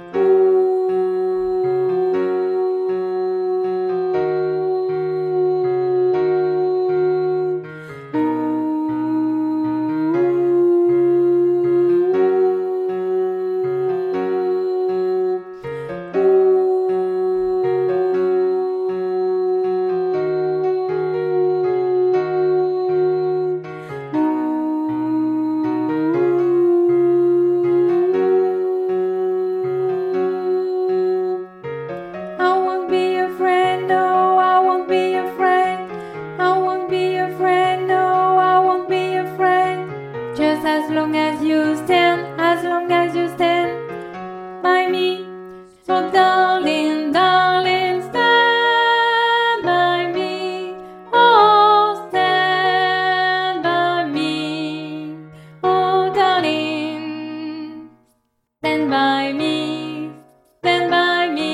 As long as you stand, as long as you stand by me. So darling, darling, stand by me. Oh, stand by me. Oh, darling, stand by me. Stand by me.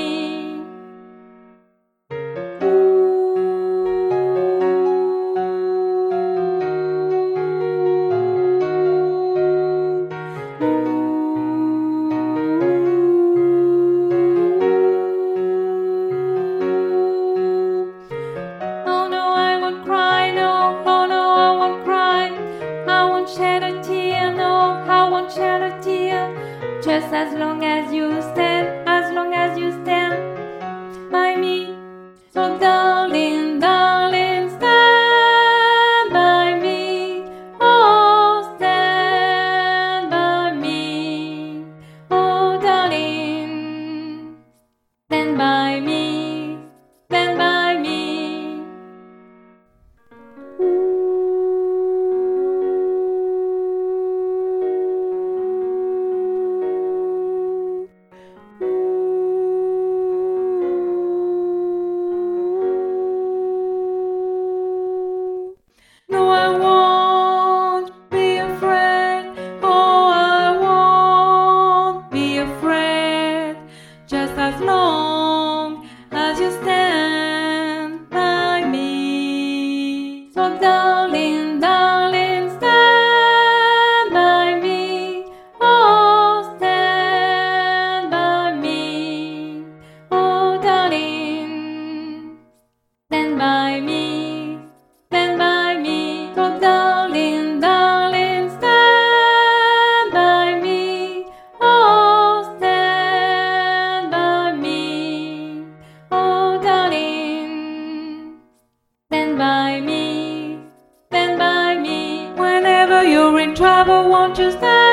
Shed a tear, just as long as you stand, as long as you stand by me. So darling, darling, stand by me. Oh, stand by me. Oh, darling, stand by me. Stand by me. No, I won't be afraid. Oh, I won't be afraid. Just as long as you stand by me. So darling, darling, stand by me. Oh, stand by me. Oh, darling, stand by me. Stand by me. So darling, darling, stand by me. Oh, stand by me. Oh, darling, stand by me. Stand by me. Whenever you're in trouble, won't you stand